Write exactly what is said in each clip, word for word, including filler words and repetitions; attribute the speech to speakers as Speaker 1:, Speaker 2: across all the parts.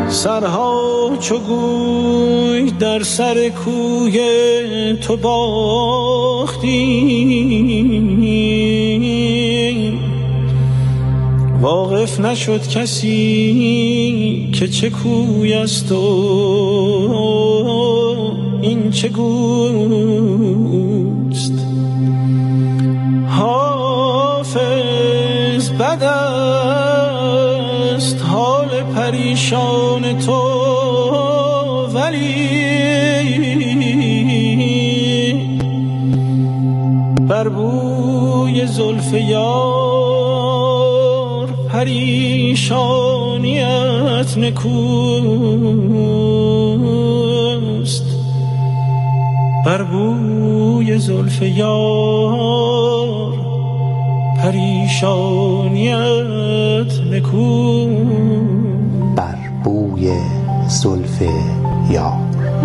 Speaker 1: سرها چو گوی در سر کوی تو باختیم، واقف نشد کسی که چه کوی است و این چه گوست. حافظ بد است حال پریشان تو، ولی بر بوی زلف یار پریشانیت نکوست. بر بوی زلف یار پریشانیت نکوست.
Speaker 2: بر بوی زلف یار.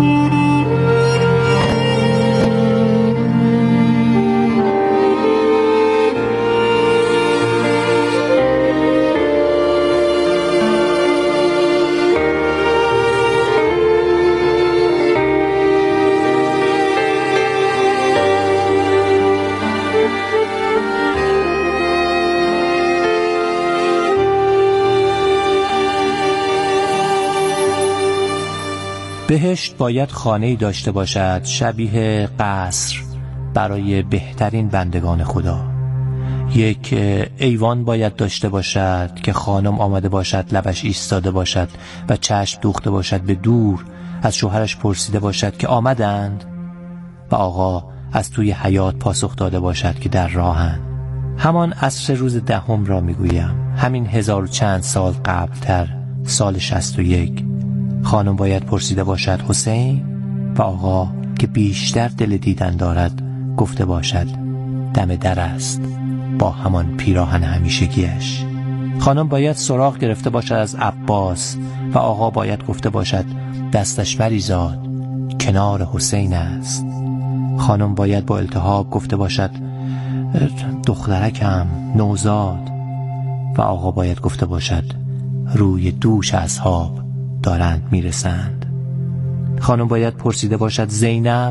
Speaker 2: بهشت باید خانه‌ای داشته باشد شبیه قصر برای بهترین بندگان خدا. یک ایوان باید داشته باشد که خانم آمده باشد لبش ایستاده باشد و چشم دوخته باشد به دور، از شوهرش پرسیده باشد که آمدند و آقا از توی حیاط پاسخ داده باشد که در راهند. همان عصر روز دهم را میگویم، همین هزار و چند سال قبلتر، سال شصت و یک. خانم باید پرسیده باشد حسین و آقا که بیشتر دل دیدن دارد گفته باشد دم در است با همان پیراهن همیشگیش. خانم باید سراغ گرفته باشد از عباس و آقا باید گفته باشد دستش مریزاد کنار حسین است. خانم باید با التهاب گفته باشد دخترکم نوزاد و آقا باید گفته باشد روی دوش اصحاب دارند میرسند. خانم باید پرسیده باشد زینب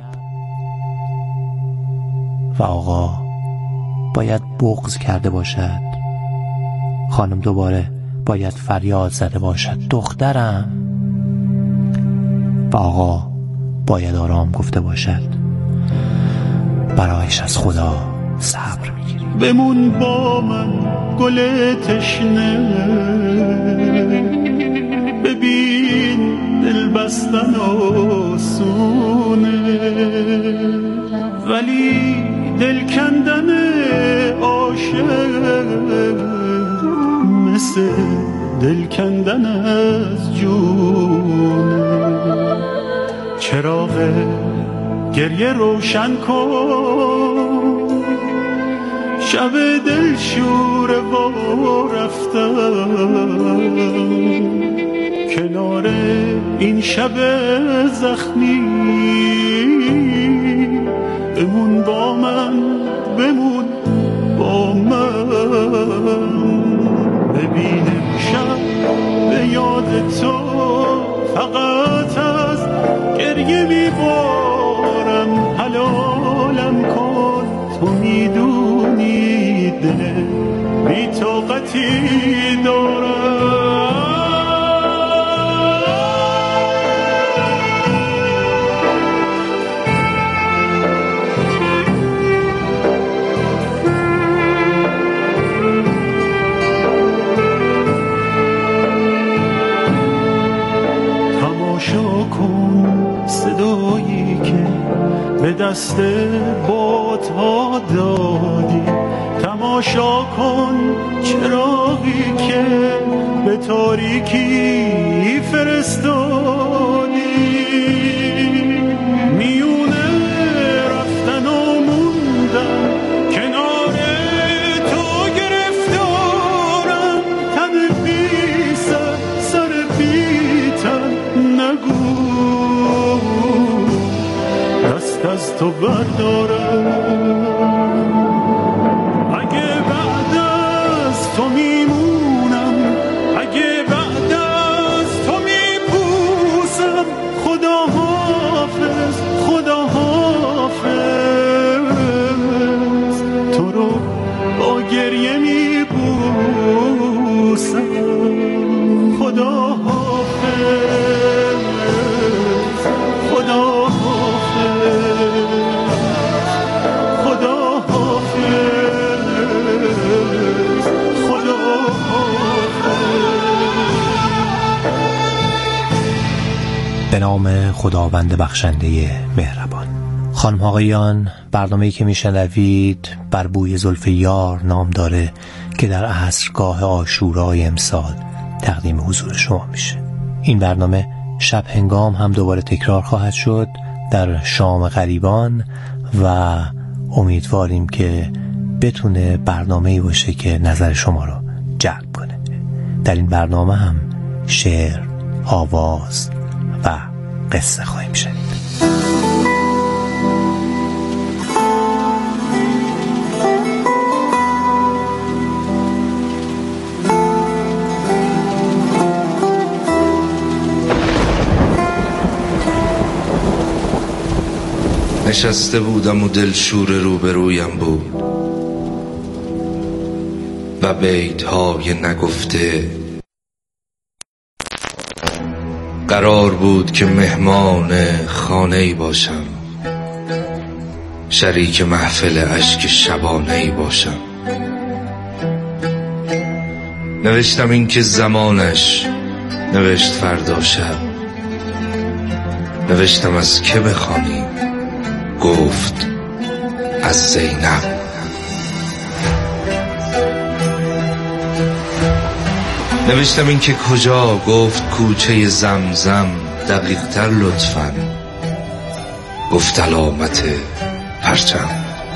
Speaker 2: و آقا باید بغض کرده باشد. خانم دوباره باید فریاد زده باشد دخترم و آقا باید آرام گفته باشد برایش از خدا صبر میگیری.
Speaker 3: بمون با من گل تشنه، ببین دل بستن آسونه ولی دل کندن عاشق مثل دل کندن از جونه. چراغ گریه روشن کن، شب دل شور و رفتن کنار این شب زخمی. بمون با من، بمون با من، ببین شب به یاد تو فقط از گریه میبارم. حلالم کن، تو میدونی دل بی طاقتی دارم. صدایی که به دست بادها دادی، تماشا کن چراغی که به تاریکی فرستادی. میونه رفتن و موندن کنار تو گرفتارم. تن بی سر سر بی تن نگو دست از تو بردارم. اگه بعد از تو میمونم، اگه بعد از تو میمونم،
Speaker 2: به نام خداوند بخشنده مهربان. خانم آقایان، برنامه‌ای که میشنوید بر بوی زلف یار نام داره که در عصرگاه عاشورای امسال تقدیم حضور شما میشه. این برنامه شب هنگام هم دوباره تکرار خواهد شد در شام غریبان و امیدواریم که بتونه برنامه‌ای باشه که نظر شما رو جلب کنه. در این برنامه هم شعر، آواز و قصه خواهیم شنید.
Speaker 4: نشسته بودم و دلشور روبرویم بود و بیت‌های نگفته. قرار بود که مهمان خانه‌ای باشم، شریک محفل اشک شبانه‌ای باشم. نوشتم این که زمانش، نوشت فردا شب. نوشتم از که بخوانی، گفت از زینب. نوشتم این که کجا، گفت کوچه زمزم. دقیق تر لطفاً، گفت علامت پرچم.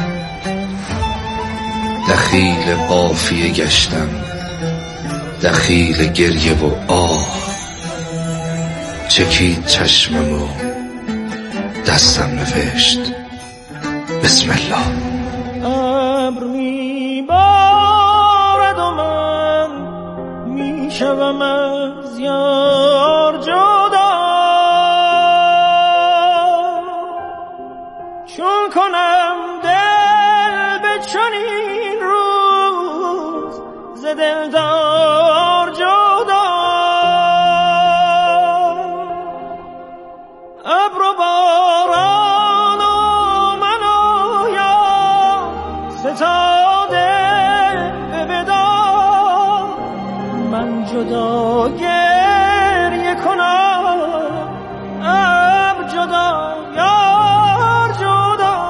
Speaker 4: دخیل قافیه گشتم، دخیل گریه و آه. چکید چشمم و دستم نوشت بسم الله.
Speaker 1: ابر میبارد و من میشوم از یار جدا، چون کنم دل به چنین روز ز دلدار جدا. ابر و باران و من و یا ستاده به وداع، من جدا گریه کنم، ابر جدا یار جدا.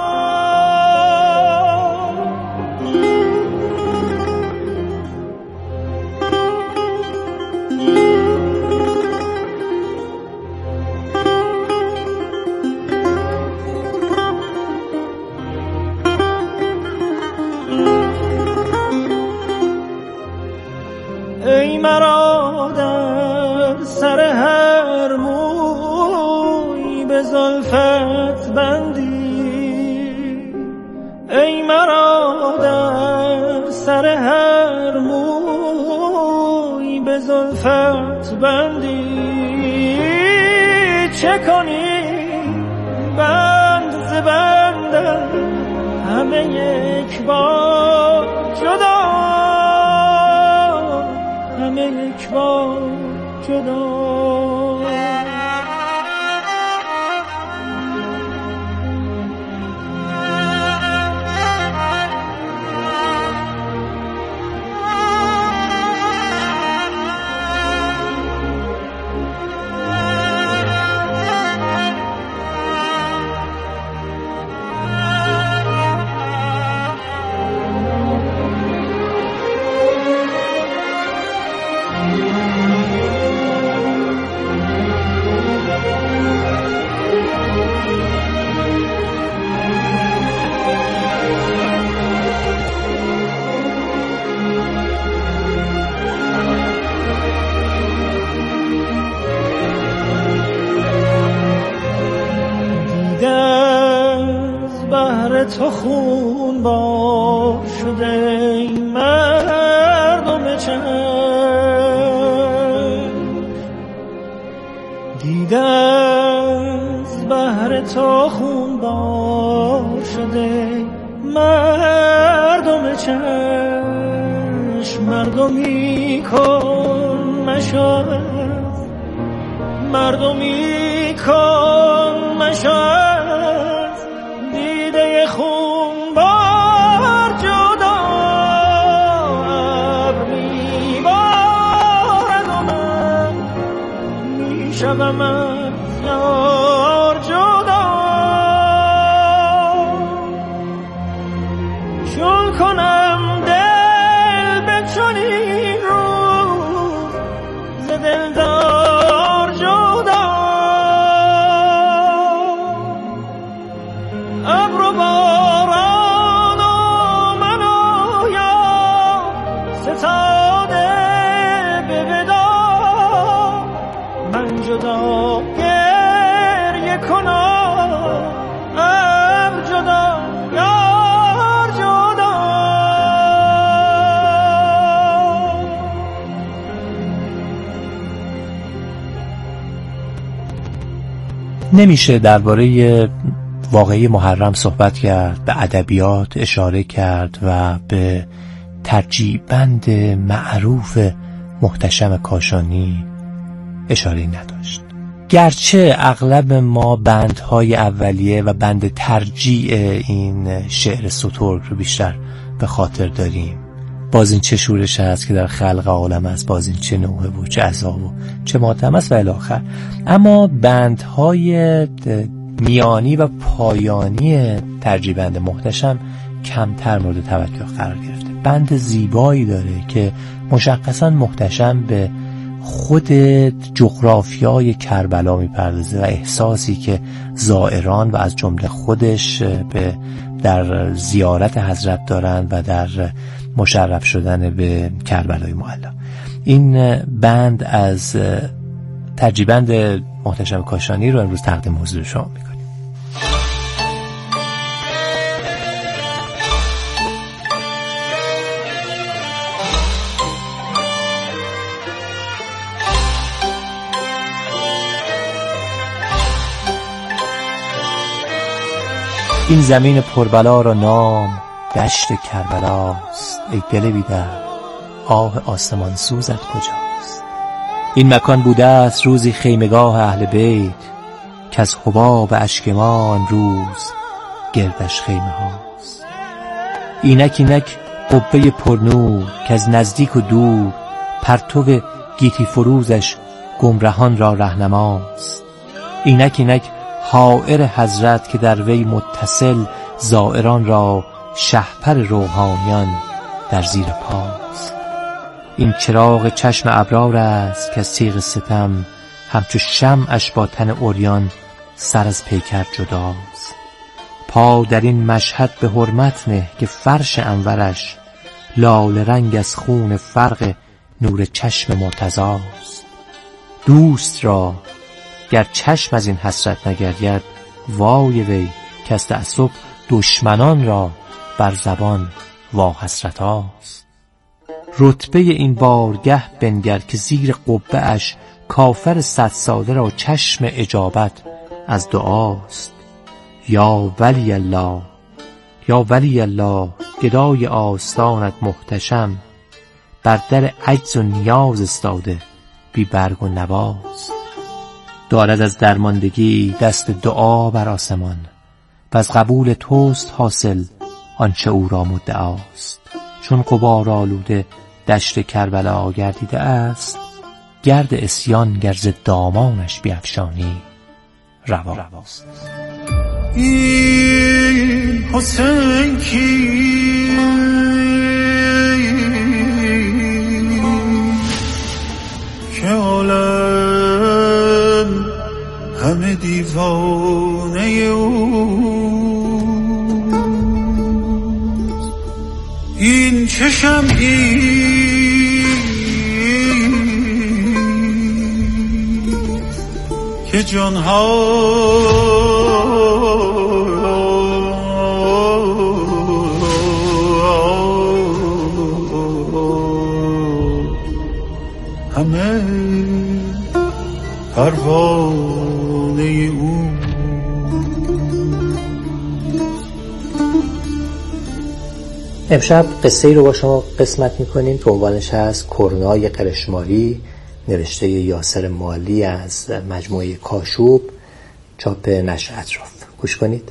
Speaker 1: ای مرا در سر هر موی به زلفت بندی، ای مرا در سر هر موی به زلفت بندی. چه کنی بند ز بندم همه یک بار جدا، همه یک بار جدا. تو خون با شده ای مردم چشم، دیده از بحر تو خون با شده مردم چشم. مردمی کن مشاهد، مردمی کن مشاهد، دیده خون بار جدا. ابر میبارد و من میشوم از یار جدا چون کنم دل به چنین روز ز دلدار جدا ابر و باران و من و یار ستاده به ودا من جدا گریه کنم ابر جدا یار جدا.
Speaker 2: نمیشه درباره واقعی محرم صحبت کرد، به ادبیات اشاره کرد و به ترجیبند معروف محتشم کاشانی اشاره نداشت. گرچه اغلب ما بندهای اولیه و بند ترجیع این شعر سترگ رو بیشتر به خاطر داریم، باز این چه شورش هست که در خلق عالم است، باز این چه نوحه و چه عذاب و چه ماتم است و الی آخر. اما بندهای میانی و پایانی ترجیبند محتشم کمتر مورد توجه قرار گرفته. بند زیبایی داره که مشخصا محتشم به خود جغرافیای کربلا میپردازه و احساسی که زائران و از جمله خودش به در زیارت حضرت دارند و در مشرف شدن به کربلای معلی. این بند از ترجیبند محتشم کاشانی رو امروز تقدیم حضور شما میکنیم. این زمین پربلا را نام دشت کربلاست، ای دل بیدار آه آسمان سوزت کجاست. این مکان بوده است روزی خیمگاه اهل بیت، که از حباب اشک ما امروز گردش خیمه هاست. اینک اینک قبه پرنور که از نزدیک و دور، پرتو گیتی فروزش گمرهان را رهنماست. اینک اینک حائر حضرت که در وی متصل، زائران را شهپر روحانیان در زیر پاست. این چراغ چشم ابرار است که از تیغ ستم، همچو شمعش با تن عریان سر از پیکر جداست. پا در این مشهد به حرمت نه که فرش انورش، لال رنگ از خون فرق نور چشم مرتضاست. دوست را گر چشم از این حسرت نگرید، وای وی که از تعصب دشمنان را بر زبان وا حسرت هاست. رتبه این بارگه بنگر که زیر قبه اش، کافر صد ساله را چشم اجابت از دعاست. یا ولی الله یا ولی الله گدای آستانت محتشم، بر در عجز و نیاز استاده بی برگ و نواست. دارد از درماندگی دست دعا بر آسمان، و از قبول توست حاصل آنچه او را مدعاست. چون غبار آلوده دشت کربلا گردیده است، گرد عصیان گر ز دامانش بیفشانی رواست.
Speaker 3: این حسین کی که عالم همه دیوانه اوست. این چشم که جانها همه پروانه او.
Speaker 2: امشب قصه ای رو با شما قسمت میکنیم که عنوانش هست کرنای قرشمالی، نوشته یاسر مالی از مجموعه کاشوب، چاپ نشر اطراف. گوش کنید.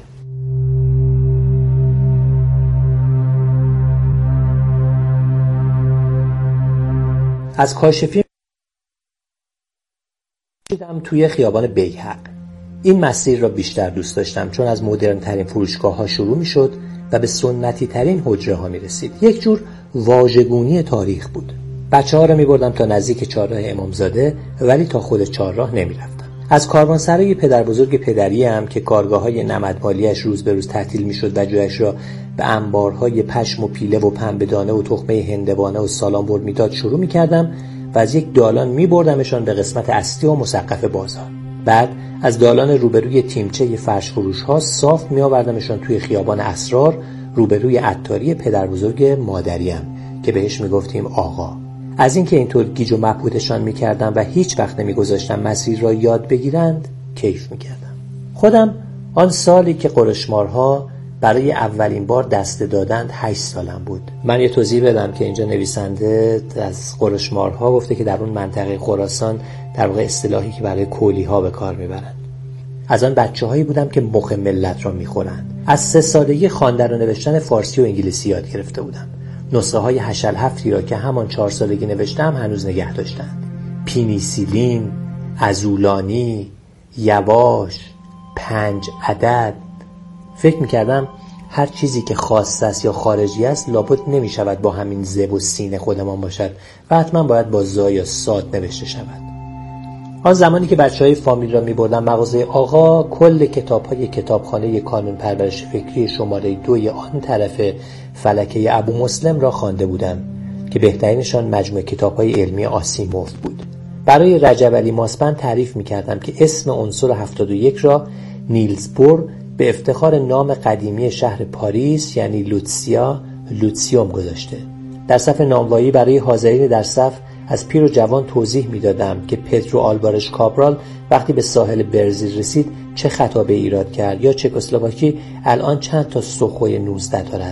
Speaker 2: از کاشفی دیدم توی خیابان بیهق این مسیر را بیشتر دوست داشتم چون از مدرن ترین فروشگاه ها شروع می شد و به سنتی ترین حجره ها می رسید. یک جور واژگونی تاریخ بود. بچه ها را می بردم تا نزدیک چهارراه امامزاده ولی تا خود چهارراه نمی رفتم. از کاروانسرای پدر بزرگ پدری هم که کارگاه های نمدمالیش روز به روز تعطیل می شد و جایش را به انبارهای پشم و پیله و پنبه دانه و تخمه هندوانه و سالان برد می داد شروع می کردم و از یک دالان می بردمشان به قسمت اصلی و مسقف بازار. بعد از دالان روبروی تیمچه فرش فروش ها صاف می آوردمشان توی خیابان اسرار روبروی عطاری پدر بزرگ مادریم که بهش می گفتیم آقا. از اینکه اینطور گیج و مبهوتشان می کردم و هیچ وقت نمی گذاشتم مسیر را یاد بگیرند کیف می کردم. خودم آن سالی که قرشمارها برای اولین بار دست دادند هشت سالم بود. من یه توضیح بدم که اینجا نویسنده از قرشمارها گفته که در اون منطقه خراسان در واقع اصطلاحی که برای کولی‌ها به کار میبرند. از آن بچه‌هایی بودم که مخ ملت را میخورند. از سه سالگی خواندن و نوشتن فارسی و انگلیسی یاد گرفته بودم. نسخه های هشل هفتی را که همان چهار سالگی نوشتم هنوز نگه داشتند. پینیسیلین، ازولانی، یواش، پنج عدد. فکر میکردم هر چیزی که خاص است یا خارجی است لابد نمیشود با همین ز و سین خودمان باشد و حتما باید با زا یا صاد نوشته شود. آن زمانی که بچهای فامیل را میبردم مغازه آقا، کل کتاب‌های کتابخانه کانون پرورش فکری شماره دوی آن طرف فلکه ابو مسلم را خوانده بودم که بهترینشان مجموعه کتاب‌های علمی آسیموف بود. برای رجب علی ماسبند تعریف میکردم که اسم عنصر هفتاد و یک را نیلز بور به افتخار نام قدیمی شهر پاریس یعنی لوتسیا لوتسیوم گذاشته. در صف ناموایی برای حاضرین در صف از پیر و جوان توضیح میدادم که پدرو آلوارش کابرال وقتی به ساحل برزیل رسید چه خطا به ایراد کرد یا چکسلواکی الان چند تا سخوی نوزده دارد.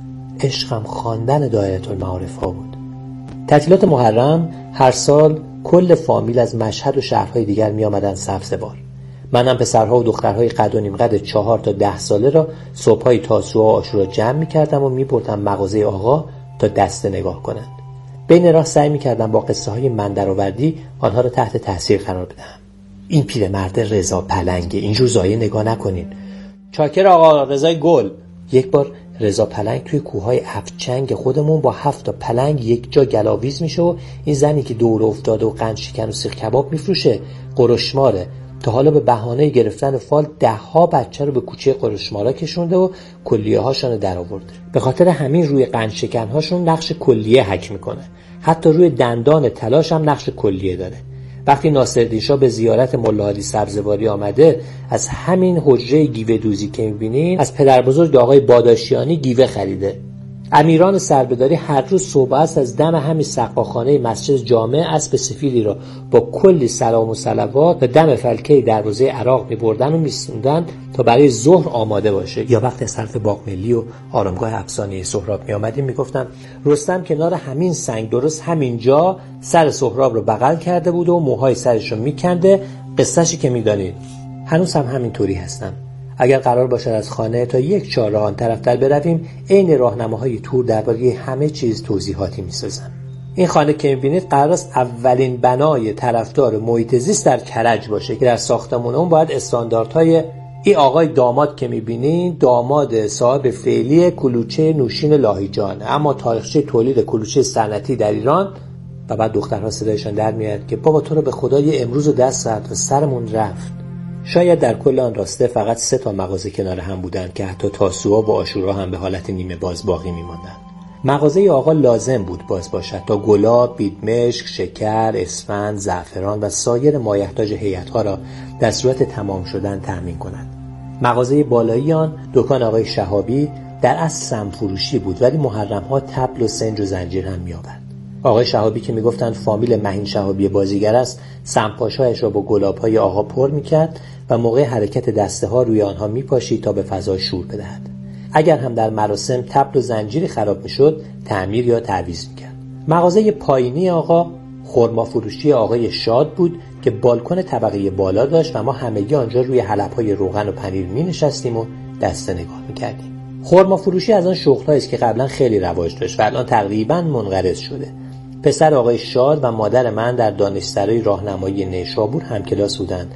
Speaker 2: عشقم خواندن دایره المعارف ها بود. تعطیلات محرم هر سال کل فامیل از مشهد و شهرهای دیگر می آمدن سبزوار. منم پسرها و دخترهای قد و نیم قد چهار تا ده ساله را صبحهای تاسوعا و عاشورا جمع می کردم و می بردم مغازه آقا تا دسته نگاه کنند. بین راه سعی می کردم با قصه های من درآوردی آنها را تحت تاثیر قرار بدهم. این پیرمرد رضا پلنگه، اینجور زایه نگاه نکنین. چاکر آقا رضای گل. یک بار رضا پلنگ توی کوههای افچنگ خودمون با هفت تا پلنگ یک جا گلاویز میشه و این زنی که دور افتاده و قند شکن و سیخ کباب میفروشه قرشماره. تا حالا به بهانه گرفتن فال ده ها بچه رو به کوچه قرشمارا کشونده و کلیه هاشون در آورده. به خاطر همین روی قند شکن هاشون نقش کلیه حک میکنه. حتی روی دندان تلاش هم نقش کلیه داره. وقتی ناصرالدین شاه به زیارت ملا علی سبزواری آمده از همین حجره گیوه دوزی که میبینین از پدر بزرگ آقای باداشیانی گیوه خریده. امیران سربداری هر روز صبح است از دم همین سقاخانه مسجد جامع اسب سفیدی را با کلی سلام و صلوات به دم فلکه دروازه عراق می‌بردن و می‌سوندن تا برای ظهر آماده باشه. یا وقتی از طرف باغ ملی و آرامگاه افسانه سهراب می‌آمدیم میگفتن رستم کنار همین سنگ درست همینجا سر سهراب رو بغل کرده بود و موهای سرش رو می‌کنده. قصه‌شی که می‌دانید. هنوز هم همینطوری هستم. اگر قرار باشد از خانه تا یک چهارراه آن طرفتر برویم عین راهنماهای تور درباره همه چیز توضیحاتی می‌سازم. این خانه که می‌بینید قرار است اولین بنای طرفدار محیط زیست در کرج باشه که در ساختمان اون باید استانداردهای این آقای داماد که می‌بینید داماد صاحب فعلی کلوچه نوشین لاهیجان، اما تاریخچه تولید کلوچه صنعتی در ایران. و بعد دخترها صدایشان در میاد که بابا تو رو به خدا یه امروز و دست ساعت و سرمون رفت. شاید در کل آن راسته فقط سه تا مغازه کنار هم بودند که حتی تاسوعا و عاشورا هم به حالت نیمه باز باقی می‌ماندند. مغازه آقا لازم بود باز باشد تا گلاب، بیدمشک، شکر، اسفند، زعفران و سایر مایحتاج هیئت‌ها را در صورت تمام شدن تأمین کند. مغازه بالایی آن دکان آقای شهابی در اصل سم فروشی بود ولی محرم‌ها طبل و سنج و زنجیر هم می‌آورد. آقای شهابی که میگفتند فامیل مهین شهابی بازیگر است، سمپاشایش را با گلاب‌های آقا پر می‌کرد و موقع حرکت دسته ها روی آنها می‌پاشید تا به فضا شور بدهد. اگر هم در مراسم طبل و زنجیری خراب می‌شد، تعمیر یا تعویض می‌کرد. مغازه پایینی آقا خرما فروشی آقای شاد بود که بالکن طبقه بالا داشت و ما همگی آنجا روی حلب‌های روغن و پنیر می‌نشستیم و دسته نگاه می‌کردیم. خرما فروشی از آن شغل‌هایی است که قبلا خیلی رواج داشت و الان تقریباً منقرض شده. پسر آقای شاد و مادر من در دانشسرای راهنمایی نیشابور همکلاس بودند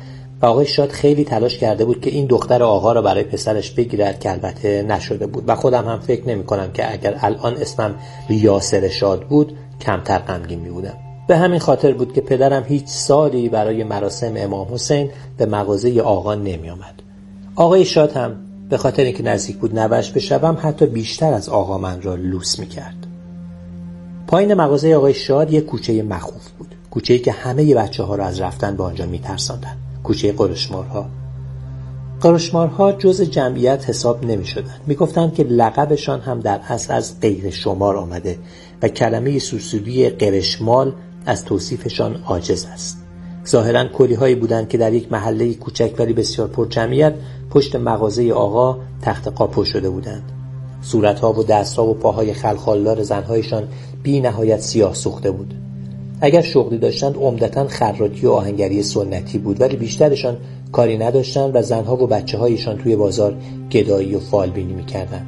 Speaker 2: و آقای شاد خیلی تلاش کرده بود که این دختر آقا را برای پسرش بگیرد که البته نشده بود و خودم هم فکر نمی کنم که اگر الان اسمم یاسر شاد بود کمتر غمگین می بودم. به همین خاطر بود که پدرم هیچ سالی برای مراسم امام حسین به مغازه آقا نمی آمد. آقای شاد هم به خاطر اینکه نزدیک بود نوش بشوم حتی بیشتر از آقا من را لوس می کرد. پایین مغازه آقای شاد یک کوچه مخوف بود، کوچه‌ای که همه بچه ها را از رفتن به آنجا می ترساندن. کوچه قرشمارها. قرشمارها جز جمعیت حساب نمی شدن. می گفتند که لقبشان هم در اصل از غیر شمار آمده و کلمه سوسولی قرشمال از توصیفشان عاجز است. ظاهراً کلی هایی بودند که در یک محله کوچک ولی بسیار پر جمعیت پشت مغازه آقا تخت قاپو شده بودند. صورتها و دستها و پاهای خلخالدار زنهایشان بی نهایت سیاه سوخته بود. اگر شغلی داشتند عمدتاً خراطی و آهنگری سنتی بود، ولی بیشترشان کاری نداشتند و زنها و بچه هایشان توی بازار گدایی و فالبینی میکردند.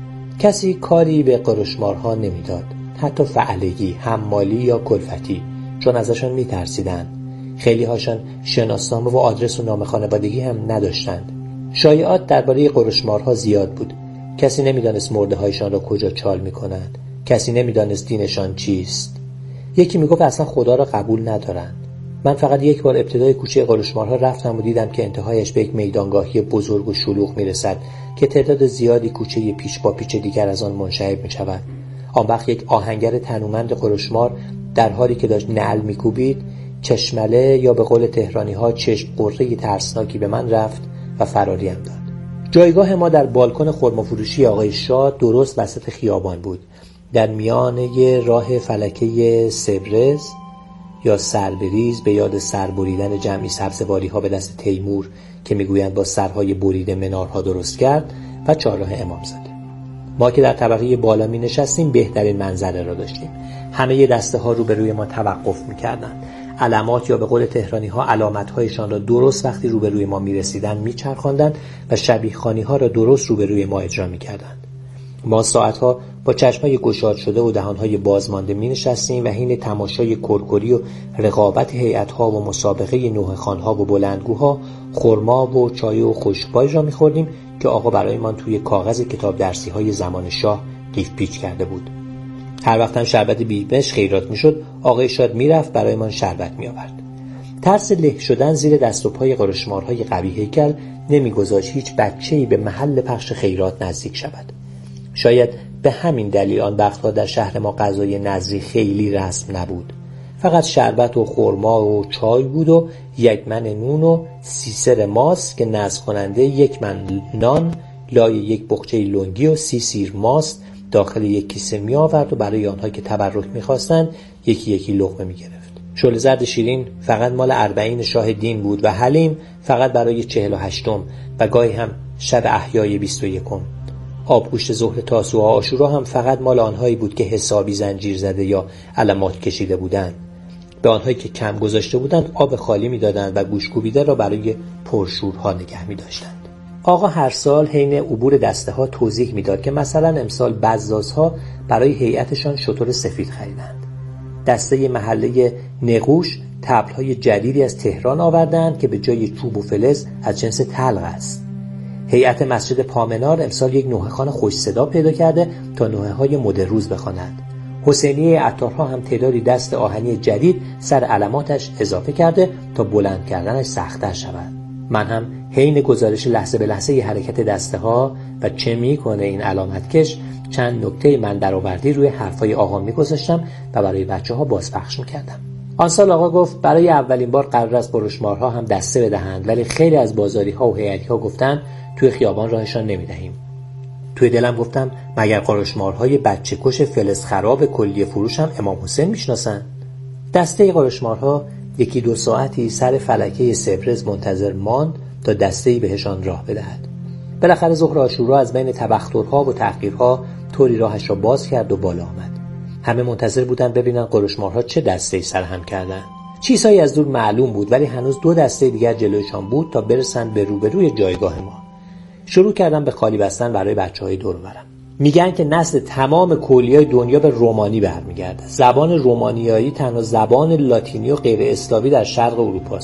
Speaker 2: کسی کاری به قرشمارها نمیداد، حتی فعلگی، حمالی یا کلفتی، چون ازشان میترسیدند. خیلی هاشان شناسنامه و آدرس و نام خانوادگی هم نداشتند. شایعات درباره قرشمارها زیاد بود. کسی نمیدانست مرده هایشان را کجا چال میکنند. کسی نمیدانست دینشان چیست. یکی میگفت اصلا خدا را قبول ندارند. من فقط یک بار ابتدای کوچه قرشمارها رفتم و دیدم که انتهایش به یک میدانگاهی بزرگ و شلوغ میرسد که تعداد زیادی کوچه پیش با پیچ دیگر از آن منشعب میشود. آن وقت یک آهنگر تنومند قرشمار در حالی که داشت نعل میکوبید چشمله یا به قول تهرانی ها چشم قره ترسناکی به من رفت و فراریم داد. جایگاه ما در بالکن خرمافروشی آقای شاد درست وسط خیابان بود، در میانه راه فلکه سبرز یا سربریز، به یاد سربریدن جمعی سبزواری ها به دست تیمور که میگویند با سرهای بریده منارها درست کرد، و چهارراه امامزاده. ما که در طبقه بالا می نشستیم بهترین منظره را داشتیم. همه دسته ها روبروی ما توقف می کردند. علامات یا به قول تهرانی ها علامت هایشان را درست وقتی روبروی ما می رسیدن می چرخاندند و شبیه خانی ها را درست روبروی ما اجرا می کردند. ما ساعتها با چشمای گشاد شده و دهانهای بازمانده می نشستیم و حین تماشای کرکری و رقابت هیئت‌ها و مسابقه نوحه خوان‌ها و بلندگوها خرما و چای و خشک‌پای را می خوردیم که آقا برایمان توی کاغذ کتاب درسی های زمان شاه قیف پیچ کرده بود. هر وقت هم شربت بیمش خیرات می شد، آقای شاد می رفت برایمان شربت می آورد. ترس له شدن زیر دست و پای قرشمارهای قوی هیکل نمی گذاشت هیچ بچه‌ای به محل پخش خیرات نزدیک شود. شاید به همین دلیل آن وقتها در شهر ما غذای نظری خیلی رسم نبود. فقط شربت و خرما و چای بود و یک من نون و سی سر ماست که نذر کننده یک من نان لای یک بخچه لنگی و سی سیر ماست داخل یک کیسه می آورد و برای آنها که تبرک می خواستند یکی یکی لقمه می گرفت. شل زرد شیرین فقط مال اربعین شاه دین بود و حلیم فقط برای چهل و هشتم و گاهی هم شب احیای بیست و یکم. آبگوشت ظهر تاسوعا و عاشورا هم فقط مال آنهایی بود که حسابی زنجیر زده یا علامات کشیده بودند. به آنهایی که کم گذاشته بودند آب خالی می‌دادند و گوش کوبیده را برای پرشورها نگه می‌داشتند. آقا هر سال حین عبور دسته ها توضیح می‌داد که مثلا امسال بزازها برای هیئتشان شتر سفید خریدند. دسته محله نقوش طبل‌های جدیدی از تهران آوردند که به جای چوب و فلز از جنس تلق است. هیئت مسجد پامنار امسال یک نوحه خوان خوش صدا پیدا کرده تا نوحه های مدروز بخواند. حسینیه عطارها هم تعدادی دست آهنی جدید سر علاماتش اضافه کرده تا بلند کردنش سخت‌تر شود. من هم حین گزارش لحظه به لحظه ی حرکت دسته ها و چه میکنه این علامت کش چند نکته من درآوردی روی حرفای آقا میگذاشتم و برای بچه ها بازپخش میکردم. آن سال آقا گفت برای اولین بار قرار است قرشمارها هم دسته بدهند، ولی خیلی از بازاری ها و هیئتی ها گفتن توی خیابان راهشان نمیدهیم. توی دلم گفتم مگر قرشمارهای بچه کش فلز خراب کلیه فروش هم امام حسین میشناسن؟ دسته قرشمارها یکی دو ساعتی سر فلکه سبرز منتظر ماند تا دسته‌ای بهشان راه بدهد. بالاخره ظهر عاشورا از بین تبخترها و تحقیرها طوری راهش را باز کرد و بالا آمد. همه منتظر بودند ببینن قرشمارها چه دسته‌ای سرهم کردند. چیزهایی از دور معلوم بود، ولی هنوز دو دسته دیگر جلویشان بود تا برسن به روبروی جایگاه ما. شروع کردم به خالی بستن برای بچه‌های دور و برم. میگن که نسل تمام کولیای دنیا به رومانی برمیگرده. زبان رومانیایی تنها زبان لاتینی و غیر اسلامی در شرق اروپا است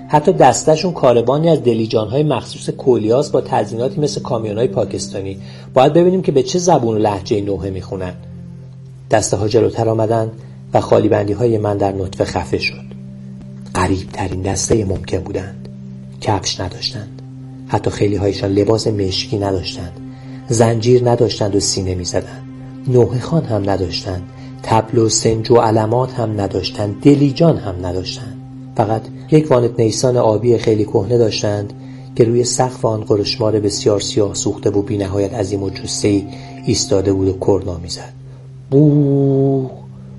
Speaker 2: حتی دستشون کاروانی از دلیجان‌های مخصوص کولیاس با تزییناتی مثل کامیون‌های پاکستانی. باید ببینیم که به چه زبون و لهجه نوحه میخونن. دسته ها جلوتر آمدن و خالی بندی های من در نطفه خفه شد. غریب ترین دسته ممکن بودند. کفش نداشتند. حتی خیلی هایشان لباس مشکی نداشتند. زنجیر نداشتند و سینه می زدند. نوحه خان هم نداشتند. طبل و سنج و علامات هم نداشتند. دلیجان هم نداشتند. فقط یک وانت نیسان آبی خیلی کهنه داشتند که روی سقف آن قرشمار بسیار سیاه سوخته و بی نهایت عظیم و جثه‌ای ایستاده بود و کرنا می‌زد. بو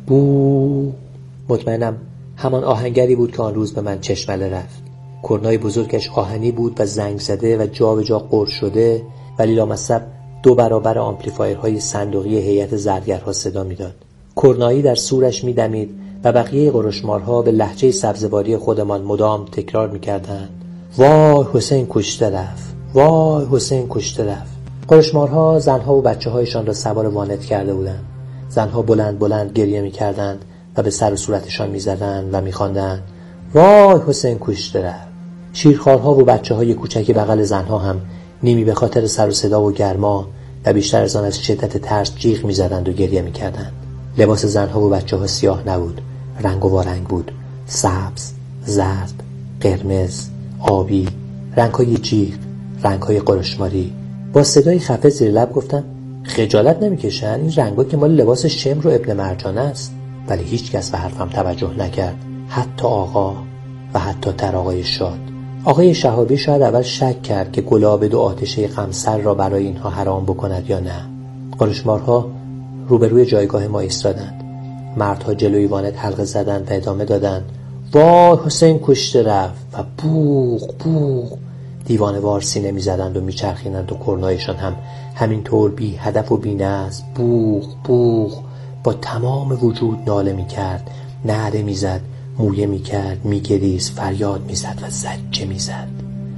Speaker 2: بو. مطمئنم همان آهنگری بود که آن روز به من چشمله رفت. کرنای بزرگش آهنی بود و زنگ زده و جا به جا قرص شده، ولی لامصب دو برابر آمپلیفایرهای صندوقی هیئت زرگرها صدا میداد. کرنایی در سورش میدمید و بقیه قرشمارها به لهجه سبزواری خودمان مدام تکرار میکردند: وای حسین کشته رفت، وای حسین کشته رفت. قرشمارها زنها و بچه هایشان را سوار وانت کرده بودند. زنها بلند بلند گریه میکردند و به سر و صورتشان میزدند و میخواندند: وای حسین کشته رفت. شیرخوارها و بچه های کوچک بغل زنها هم نیمی به خاطر سر و صدا و گرما و بیشتر از آن از شدت ترس جیغ میزدند و گریه میکردند. لباس زنها و بچه ها سیاه نبود، رنگ و وارنگ بود. سبز، زرد، قرمز، آبی، رنگ های جیغ، رنگ های قرشماری. با صدای خفه زیر لب گفتم: خجالت نمیکشن؟ این رنگا که مال لباس شمر و ابن مرجان است. ولی هیچ کس به حرفم توجه نکرد، حتی آقا و حتی تر آقای شاد. آقای شهابی شاید اول شک کرد که گلابه دو آتشه غمسر را برای اینها حرام بکند یا نه. قرشمارها روبروی جایگاه ما ایستادند. مردها جلوی وانت حلقه زدند و ادامه دادند: وای حسین کشته رفت. و بوق بوق دیوانه‌وار سینه می‌زدند و می‌چرخیدند و کرنایشان هم همینطور بی هدف و بی نظم بوق بوق با تمام وجود ناله می‌کرد، نعره می‌زد، مویه می‌کرد، می‌گریست، فریاد می‌زد و زجه می‌زد.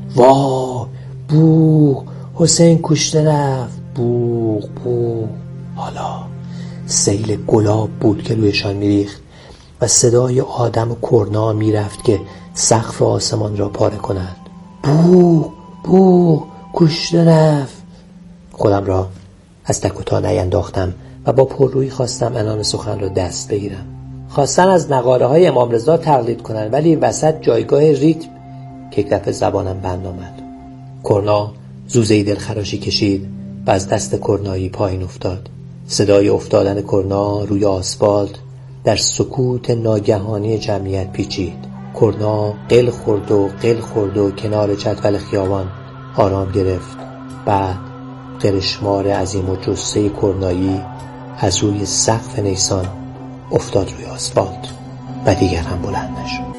Speaker 2: وای بوق حسین کشته رفت. بوق بوق. حالا سیل گلاب بود که رویشان می‌ریخت و صدای آدم و کرنا می‌رفت که سقف آسمان را پاره کند. بوق بوق کشته رفت. خودم را از تک و تا نینداختم و با پررویی خواستم عنان سخن را دست بگیرم. خواستن از نقاره های امام رضا تقلید کنن، ولی وسط جایگاه ریتم که یک دفعه زبانم بند آمد. کرنا زوزه‌ای دلخراشی کشید و از دست کرنایی پایین افتاد. صدای افتادن کرنا روی آسفالت در سکوت ناگهانی جمعیت پیچید. کرنا قل خورد و قل خورد و کنار جدول خیابان آرام گرفت. بعد قرشمار عظیم و جثه کرنایی از روی سقف نیسان افتاد روی آسفالت و دیگر هم بلند نشد.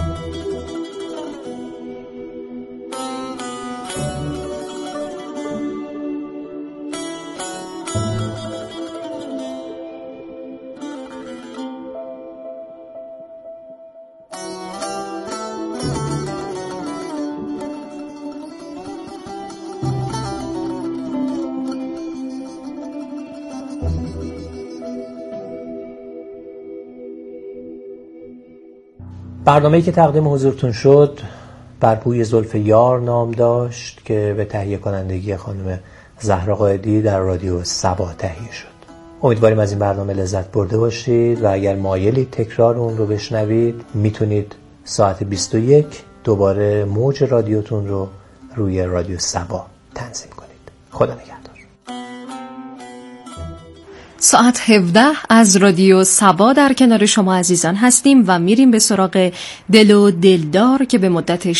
Speaker 2: برنامه‌ای که تقدیم حضورتون شد بر بوی زلف یار نام داشت که به تهیه کنندگی خانم زهرا قائدی در رادیو صبا تهیه شد. امیدواریم از این برنامه لذت برده باشید و اگر مایلید تکرار اون رو بشنوید میتونید ساعت بیست و یک دوباره موج رادیوتون رو روی رادیو صبا تنظیم کنید. خدا نگهدار.
Speaker 5: ساعت هفده از رادیو صبا در کنار شما عزیزان هستیم و میریم به سراغ دل و دلدار که به مدت